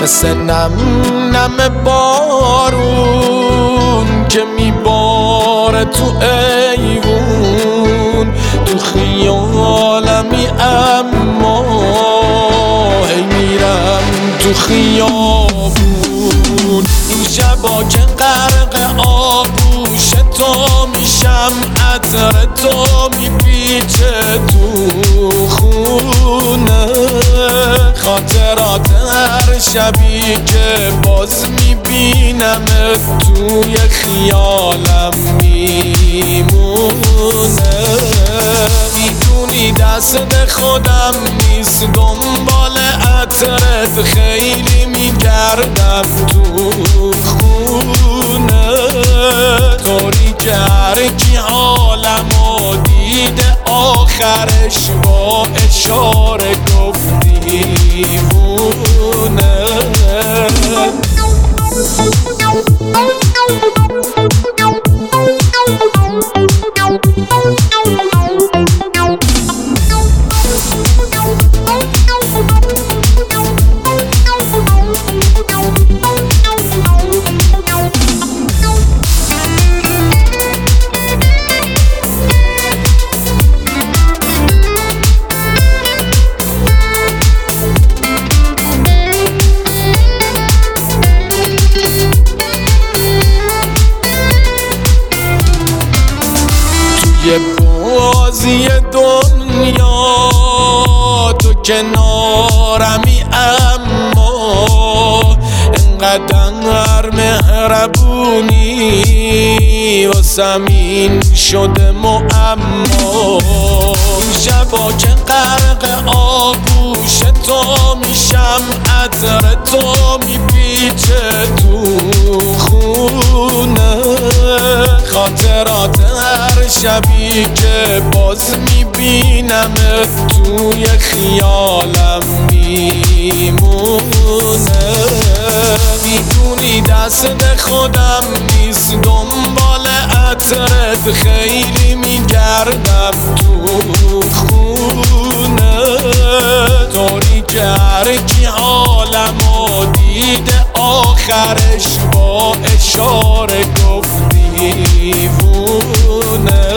مثل نم نم بارون که میباره تو ایوون، تو خیالمی اما هی میرم تو خیابون. این شبا که غرق آغوش تو میشم، عطر تو میپیچه تو خونه، خاطرات هر شبی که باز میبینم توی خیالم میمونه. میدونی دست خودم نیست، دنبال عطرت خیلی میگردم تو خونه، طوری که هر کی حالمو دیده آخرش با اشاره گفت دیوونه. یه بازی دنیا تو کنارمی، اما انقدر مهربونی واسم این شده معما. این شبا که غرق آغوش تو میشم، عطر تو میپیچه تو خونه، خاطرات هر شبی که باز میبینم توی خیالم میمونه. میدونی دست خودم نیست، دنبال عطرت خیلی میگردم تو خونه، طوری که هر کی حالمو دیده آخرش با اشاره گفت دیوونه.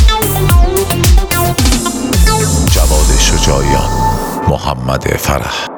جواد شجاعیان، محمد فرح.